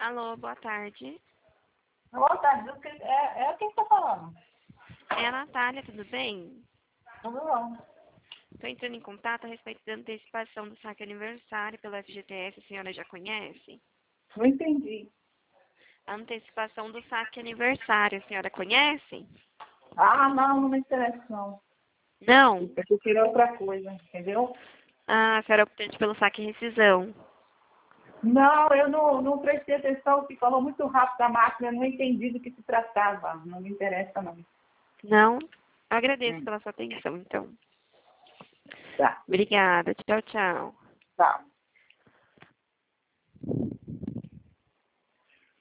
Alô, boa tarde. Boa tarde, quem está falando? É a Natália, tudo bem? Tudo bom. Estou entrando em contato a respeito da antecipação do saque aniversário pelo FGTS, a senhora já conhece? Não entendi. A antecipação do saque aniversário, a senhora conhece? Ah, não me interessa não. Não? Eu queria outra coisa, entendeu? Ah, a senhora optante pelo saque e rescisão. Não, eu não prestei atenção, que falou muito rápido a máquina, eu não entendi do que se tratava. Não me interessa não. Não? Agradeço pela sua atenção, então. Tá, Obrigada. Tchau, tchau. tá.